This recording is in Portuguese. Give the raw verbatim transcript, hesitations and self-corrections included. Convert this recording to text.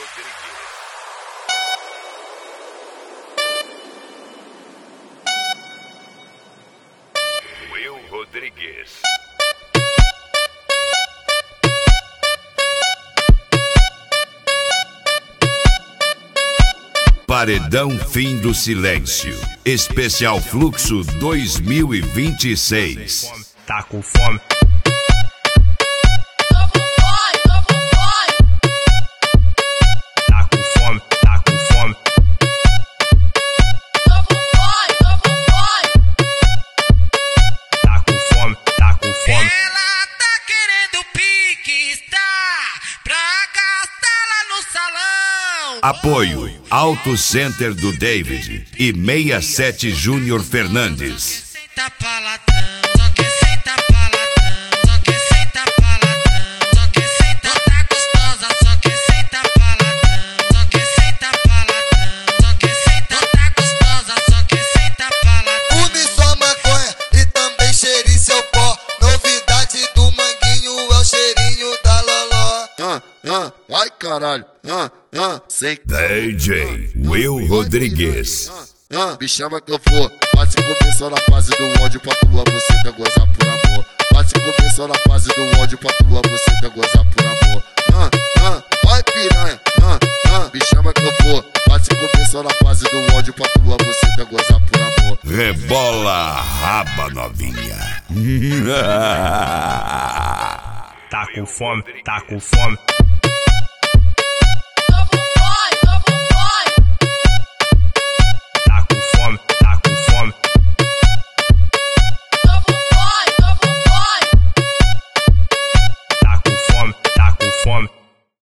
Will Rodrigues. Paredão Fim do Silêncio. Especial Fluxo dois mil e vinte e seis. Tá com fome? Tá com fome? Tá com fome? Tá com fome? Tá com fome? Ela tá querendo pique, está pra gastar lá no salão. Apoio Auto Center do David e sessenta e sete Júnior Fernandes. Senta pra ladrão, só que senta pra ladrão, só que senta pra ladrão, só que senta tá gostosa, só que senta pra ladrão, só que senta pra ladrão, só que senta tá gostosa, só que senta pra ladrão. Fume sua maconha e também cheire seu pó. Novidade do manguinho é o cheirinho da loló. Ah, ah, ai caralho, ah, ah, sem D J Will Rodrigues. Ah, me chama que eu for. Bate começou na fase do ódio pra tua buceta gozar por amor. Bate começou na fase do ódio pra tua buceta gozar por amor. Ah, ah, vai piranha. Ah, ah, me chama que eu for. Bate começou na fase do ódio pra tua buceta gozar por amor. Rebola a raba, novinha. Tá com fome? Tá com fome?